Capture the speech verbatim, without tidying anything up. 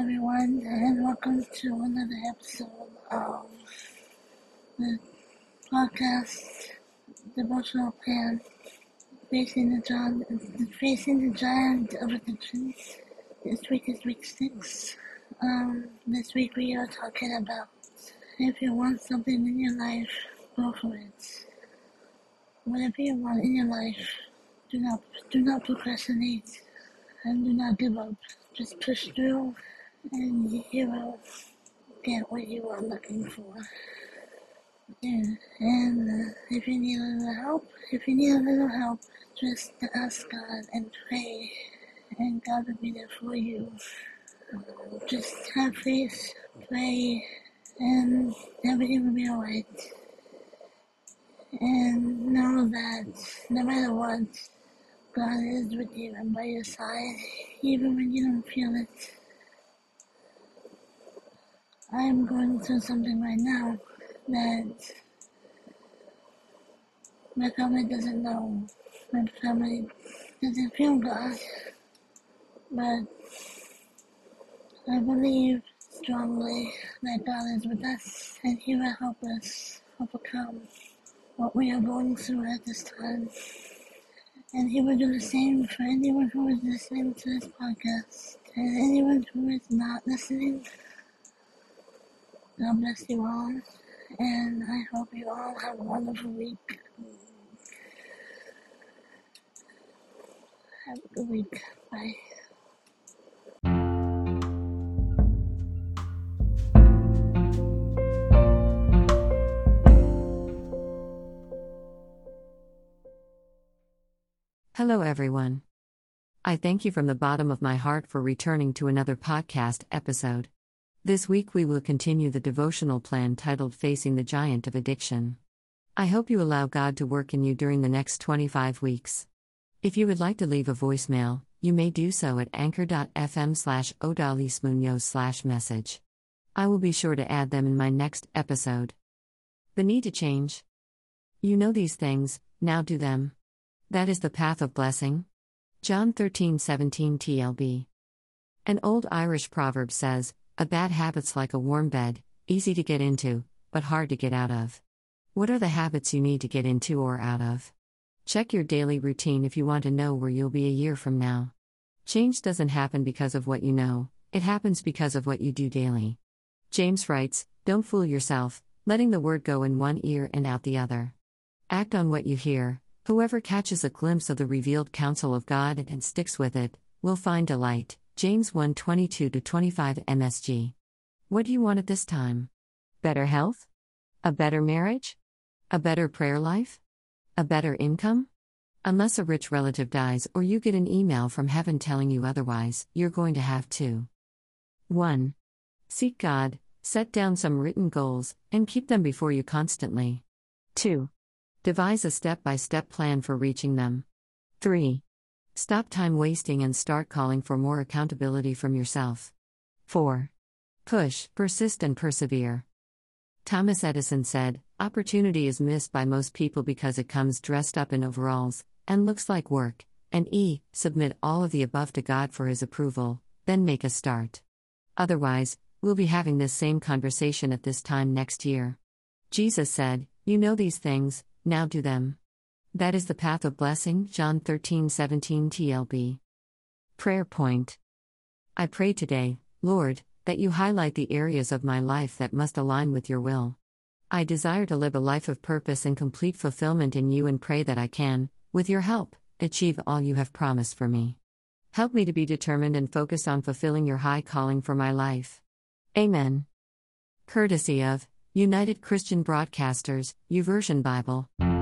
everyone, and welcome to another episode of the podcast Devotional Plan, Facing the Giant, Facing the Giant of Addiction. This week is week six. Um, this week we are talking about if you want something in your life, go for it. Whatever you want in your life, do not do not procrastinate and do not give up. Just push through and you will get what you are looking for. Yeah. And uh, if you need a little help, if you need a little help, just ask God and pray, and God will be there for you. Uh, just have faith, pray, and everything will be alright. And know that no matter what, God is with you and by your side, even when you don't feel it. I am going through something right now that my family doesn't know. My family doesn't feel God, but I believe strongly that God is with us and He will help us overcome what we are going through at this time. And He will do the same for anyone who is listening to this podcast. And anyone who is not listening, God bless you all. And I hope you all have a wonderful week. Have a good week. Bye. Hello everyone. I thank you from the bottom of my heart for returning to another podcast episode. This week we will continue the devotional plan titled Facing the Giant of Addiction. I hope you allow God to work in you during the next twenty-five weeks. If you would like to leave a voicemail, you may do so at anchor.fm slash odalismunoz slash message. I will be sure to add them in my next episode. The need to change. You know these things, now do them. That is the path of blessing. John thirteen seventeen T L B. An old Irish proverb says, "A bad habit's like a warm bed, easy to get into, but hard to get out of." What are the habits you need to get into or out of? Check your daily routine if you want to know where you'll be a year from now. Change doesn't happen because of what you know, it happens because of what you do daily. James writes, "Don't fool yourself, letting the word go in one ear and out the other. Act on what you hear. Whoever catches a glimpse of the revealed counsel of God and sticks with it, will find delight." James one twenty-two to twenty-five M S G. What do you want at this time? Better health? A better marriage? A better prayer life? A better income? Unless a rich relative dies or you get an email from heaven telling you otherwise, you're going to have to. one. Seek God, set down some written goals, and keep them before you constantly. two. Devise a step-by-step plan for reaching them. three. Stop time wasting and start calling for more accountability from yourself. four. Push, persist and persevere. Thomas Edison said, "Opportunity is missed by most people because it comes dressed up in overalls, and looks like work." And E. Submit all of the above to God for His approval, then make a start. Otherwise, we'll be having this same conversation at this time next year. Jesus said, "You know these things, now do them." That is the path of blessing. John thirteen seventeen T L B. Prayer point. I pray today, Lord, that you highlight the areas of my life that must align with your will. I desire to live a life of purpose and complete fulfillment in you and pray that I can, with your help, achieve all you have promised for me. Help me to be determined and focused on fulfilling your high calling for my life. Amen. Courtesy of United Christian Broadcasters, YouVersion Bible.